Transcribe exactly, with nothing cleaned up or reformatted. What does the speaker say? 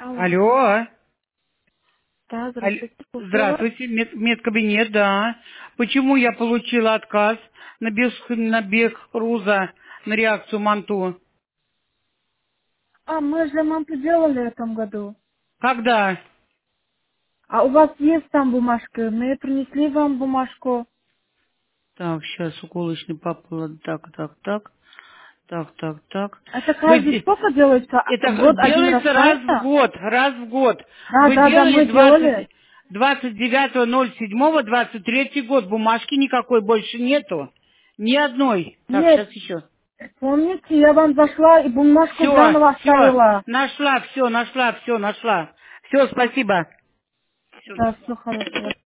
Алло. Алло. Да, Аль- здравствуйте, слушаю вас. Здравствуйте, мед- медкабинет, да. Почему я получила отказ на бег, на бег Руза, на реакцию Манту? А, мы же мампу делали в этом году. Когда? А у вас есть там бумажки? Мы принесли вам бумажку. Так, сейчас уколочный папа, так, так, так, так, так, так. Это Вы каждый де- сколько делается? это В год один раз, делается раз в правильно? год, раз в год. Да, Вы да, да, делали мы делали. двадцать, двадцать девятого ноль седьмого двадцать третий год, бумажки никакой больше нету. Ни одной. Так, Нет, сейчас еще. помните, я вам зашла и бумажку Все, заново все, оставила. нашла, все, нашла, все, нашла. Все, спасибо. Всё. Да, все хорошо.